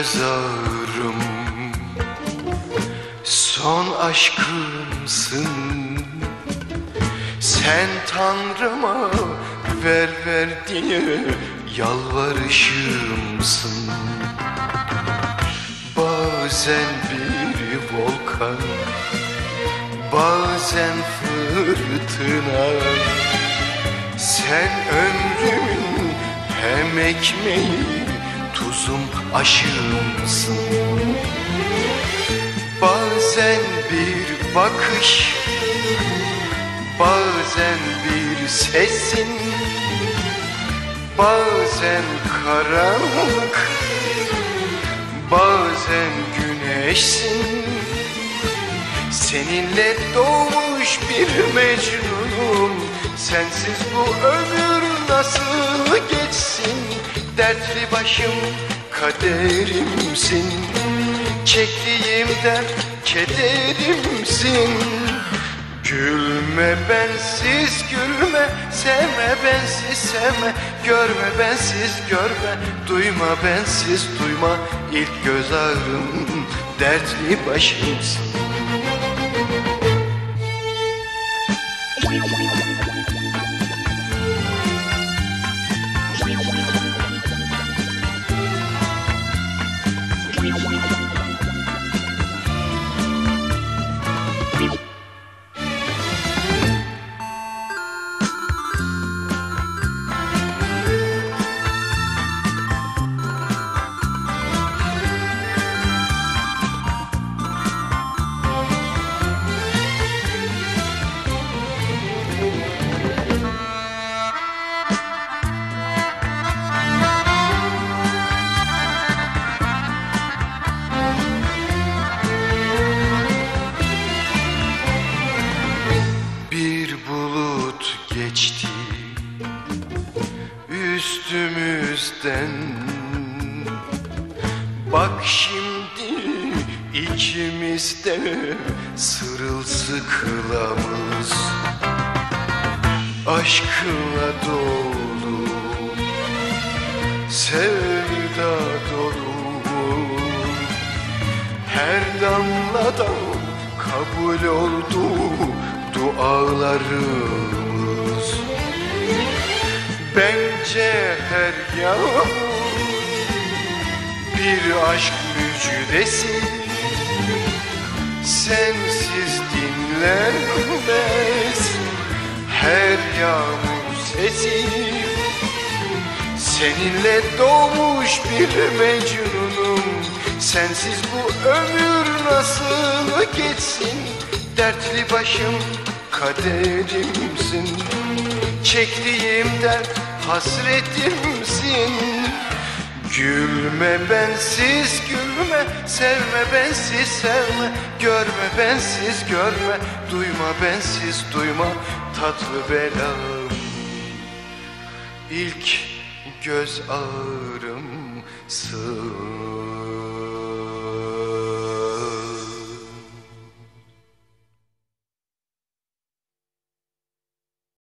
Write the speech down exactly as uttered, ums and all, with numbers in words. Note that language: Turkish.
göz ağrım, son aşkımsın. Sen Tanrıma ver ver diye yalvarışımsın. Bazen bir volkan, bazen fırtına. Sen ömrümün hem ekmeği, tuzum, aşığımsın. Bazen bir bakış, bazen bir sesin, bazen karanlık, bazen güneşsin. Seninle doğmuş bir Mecnunum, sensiz bu ömür nasıl geçsin? Dertli başım kaderimsin, çektiğim dert kederimsin. Gülme bensiz gülme, sevme bensiz sevme, görme bensiz görme, duyma bensiz duyma. İlk göz ağrım, dertli başımsın. Geçti üstümüzden, bak şimdi ikimizde sırılsıklamız. Aşkla dolu, sevda dolu, her damladan kabul oldu dualarım. Bence her yağmur bir aşk müjdesi, sensiz dinlenmez her yağmur sesi. Seninle doğmuş bir Mecnunum, sensiz bu ömür nasıl geçsin? Dertli başım kaderimsin, çektiğim dert hasretimsin. Gülme bensiz gülme, sevme bensiz sevme, görme bensiz görme, duyma bensiz duyma. Tatlı belam, ilk göz ağrımsın.